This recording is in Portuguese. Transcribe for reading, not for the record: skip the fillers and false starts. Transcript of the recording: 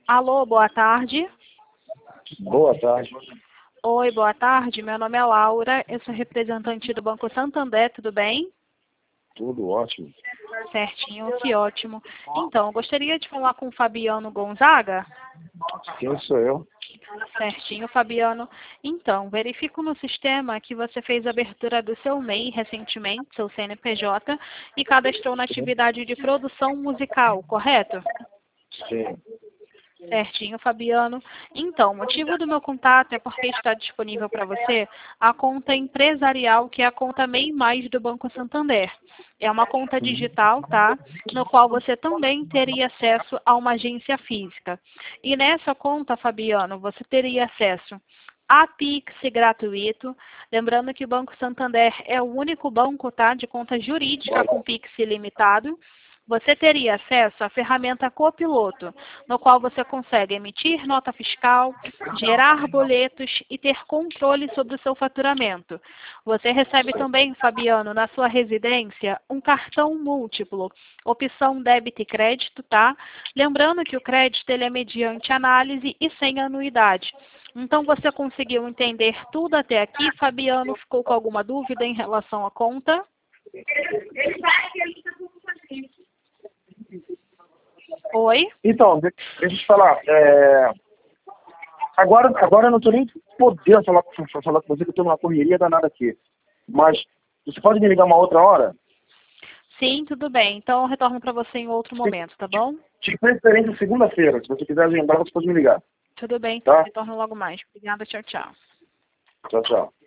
Alô, boa tarde. Boa tarde. Oi, boa tarde. Meu nome é Laura, eu sou representante do Banco Santander, tudo bem? Tudo ótimo. Certinho, que ótimo. Então, eu gostaria de falar com o Fabiano Gonzaga. Quem sou eu? Certinho, Fabiano. Então, verifico no sistema que você fez a abertura do seu MEI recentemente, seu CNPJ, e cadastrou na atividade de produção musical, correto? Sim. Certinho, Fabiano. Então, o motivo do meu contato é porque está disponível para você a conta empresarial, que é a conta MEI Mais do Banco Santander. É uma conta digital, tá? No qual você também teria acesso a uma agência física. E nessa conta, Fabiano, você teria acesso a Pix gratuito. Lembrando que o Banco Santander é o único banco, tá, de conta jurídica com Pix ilimitado. Você teria acesso à ferramenta Copiloto, no qual você consegue emitir nota fiscal, gerar boletos e ter controle sobre o seu faturamento. Você recebe também, Fabiano, na sua residência, um cartão múltiplo, opção débito e crédito, tá? Lembrando que o crédito ele é mediante análise e sem anuidade. Então, você conseguiu entender tudo até aqui? Fabiano, ficou com alguma dúvida em relação à conta? Oi? Então, deixa eu te falar. Agora eu não estou nem podendo falar com você, que eu estou numa correria danada aqui. Mas você pode me ligar uma outra hora? Sim, tudo bem. Então, eu retorno para você em outro momento, tá bom? De preferência segunda-feira. Se você quiser agendar, você pode me ligar. Tudo bem, então. Tá? Retorno logo mais. Obrigada, tchau, tchau. Tchau, tchau.